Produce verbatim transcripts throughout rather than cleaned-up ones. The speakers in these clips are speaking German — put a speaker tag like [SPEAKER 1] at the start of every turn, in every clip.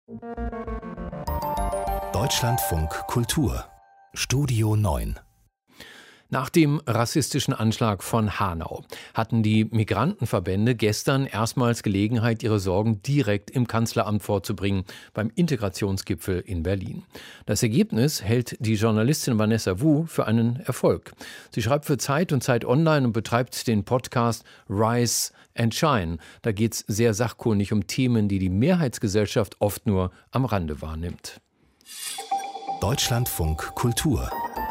[SPEAKER 1] Deutschlandfunk Kultur Studio neun. Nach dem rassistischen Anschlag von Hanau hatten die Migrantenverbände gestern erstmals Gelegenheit, ihre Sorgen direkt im Kanzleramt vorzubringen, beim Integrationsgipfel in Berlin. Das Ergebnis hält die Journalistin Vanessa Wu für einen Erfolg. Sie schreibt für Zeit und Zeit Online und betreibt den Podcast Rise and Shine. Da geht es sehr sachkundig um Themen, die die Mehrheitsgesellschaft oft nur am Rande wahrnimmt.
[SPEAKER 2] Deutschlandfunk Kultur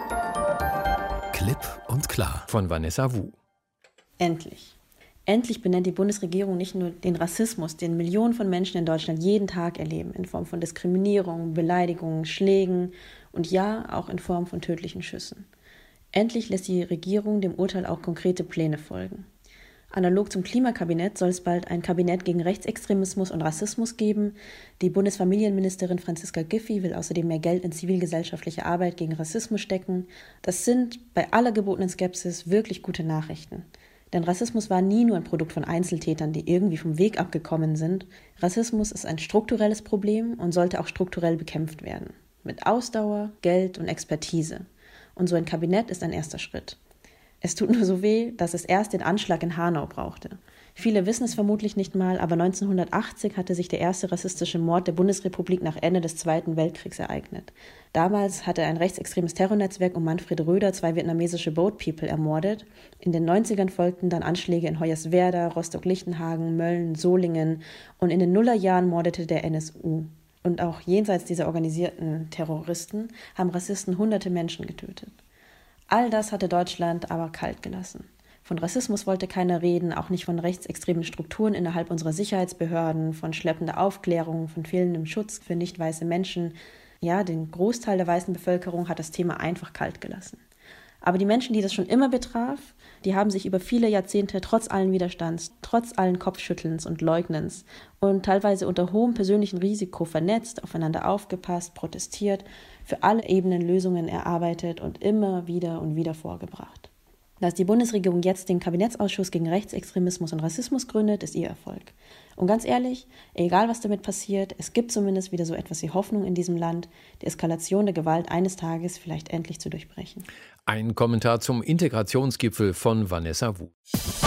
[SPEAKER 2] Klipp und klar
[SPEAKER 1] von Vanessa Wu.
[SPEAKER 3] Endlich. Endlich benennt die Bundesregierung nicht nur den Rassismus, den Millionen von Menschen in Deutschland jeden Tag erleben, in Form von Diskriminierung, Beleidigungen, Schlägen und ja, auch in Form von tödlichen Schüssen. Endlich lässt die Regierung dem Urteil auch konkrete Pläne folgen. Analog zum Klimakabinett soll es bald ein Kabinett gegen Rechtsextremismus und Rassismus geben. Die Bundesfamilienministerin Franziska Giffey will außerdem mehr Geld in zivilgesellschaftliche Arbeit gegen Rassismus stecken. Das sind bei aller gebotenen Skepsis wirklich gute Nachrichten. Denn Rassismus war nie nur ein Produkt von Einzeltätern, die irgendwie vom Weg abgekommen sind. Rassismus ist ein strukturelles Problem und sollte auch strukturell bekämpft werden. Mit Ausdauer, Geld und Expertise. Und so ein Kabinett ist ein erster Schritt. Es tut nur so weh, dass es erst den Anschlag in Hanau brauchte. Viele wissen es vermutlich nicht mal, aber neunzehnhundertachtzig hatte sich der erste rassistische Mord der Bundesrepublik nach Ende des Zweiten Weltkriegs ereignet. Damals hatte ein rechtsextremes Terrornetzwerk um Manfred Röder zwei vietnamesische Boat People ermordet. In den neunzigern folgten dann Anschläge in Hoyerswerda, Rostock-Lichtenhagen, Mölln, Solingen und in den Nullerjahren mordete der N S U. Und auch jenseits dieser organisierten Terroristen haben Rassisten hunderte Menschen getötet. All das hatte Deutschland aber kalt gelassen. Von Rassismus wollte keiner reden, auch nicht von rechtsextremen Strukturen innerhalb unserer Sicherheitsbehörden, von schleppender Aufklärung, von fehlendem Schutz für nicht weiße Menschen. Ja, den Großteil der weißen Bevölkerung hat das Thema einfach kalt gelassen. Aber die Menschen, die das schon immer betraf, die haben sich über viele Jahrzehnte trotz allen Widerstands, trotz allen Kopfschüttelns und Leugnens und teilweise unter hohem persönlichen Risiko vernetzt, aufeinander aufgepasst, protestiert, für alle Ebenen Lösungen erarbeitet und immer wieder und wieder vorgebracht. Dass die Bundesregierung jetzt den Kabinettsausschuss gegen Rechtsextremismus und Rassismus gründet, ist ihr Erfolg. Und ganz ehrlich, egal was damit passiert, es gibt zumindest wieder so etwas wie Hoffnung in diesem Land, die Eskalation der Gewalt eines Tages vielleicht endlich zu durchbrechen.
[SPEAKER 1] Ein Kommentar zum Integrationsgipfel von Vanessa Wu.